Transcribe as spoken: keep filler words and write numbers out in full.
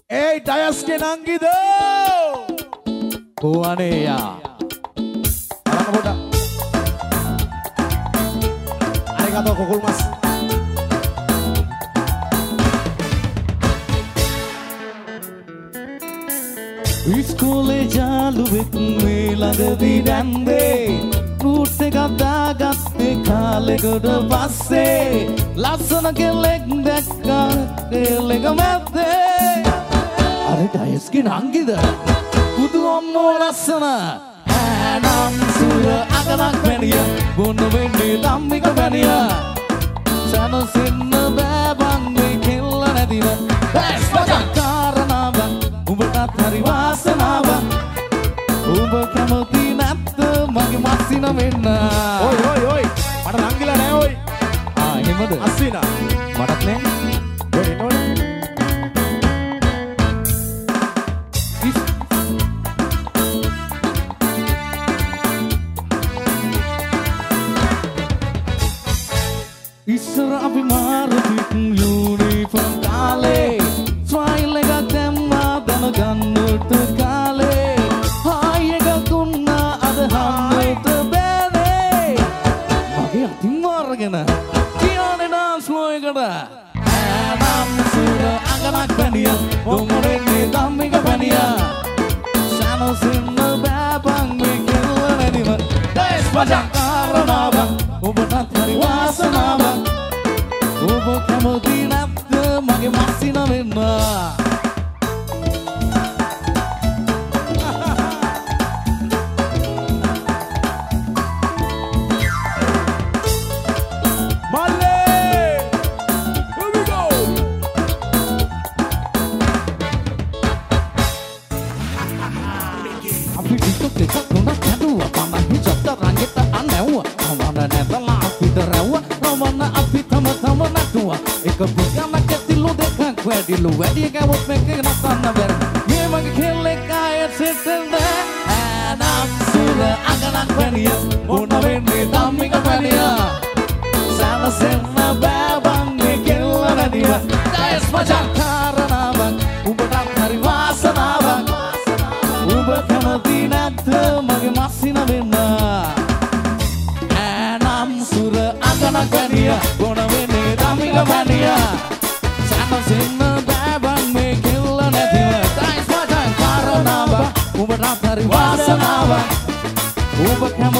Eh, Dayas ke Nanggido. Buane ya. Alang boda. Arigato gozaimasu. Iskole jaluwek me ළඟදී දැන්දේ root එකක් දාගත්තේ කාලෙකට පස්සේ ලස්සන කෙල්ලෙක් දැක්කා කෙල්ලෙක් මැද්දේ අර ඩයස්ගේ නංගිද පුදු අම්මෝ ලස්සන ඈනම් සුර අගලක් වැනිය බොන්න වෙන්නේ ධම්මික වැනිය සනසින්න බෑ බං මේ කෙල්ල නැතිව බෑස් මචං කාරණාවක් උඹටත් හරි වාසනාවක් උඹ කැමති නැත්ද මගේ මස්සින වෙන්න ඔයි ඔයි ඔයි මට නංගිලා නෑ ඔයි ආ එහෙමද අස්සිනා මටත් නෑ ඔය නෝනේ ඉස්සර අපි මාරුතිත් යුනිෆෝම් කාලේ ස්මයිල් එකක් දැම්මා දැනගන්නට කාලේ හායි එකක් දුන්නා අද හම්බෙට බෑනේ මගේ අතින් මාරගෙන කියන්නේ ඩාන්ස් ෆ්ලෝ එකට ඈනම් සුර අඟලක් වැනිය බොම්මරෙන්නේ ධම්මික වැනිය සනසින්න බෑ බං මේ කෙල්ල නැතිව ඩේස් මචං කාරණාවක් ඔබටත් හරි වාසනාවක් ඔබ කැමති නැත්ද මගේ මස්සින වෙන්න Lu wedi gawat meke nakana ber ye mage khelle kaya setenda anam sura aganak baniya ona wenne dhammika baniya sana senna babang me kella nadiya dayas majan karanaවක් උඹට හරි වාසනාවක් උඹ කැමති නැද්ද මගේ මස්සින වෙන්න anam sura aganak baniya ona wenne dhammika baniya sana senna Uber hari wasanawa Uber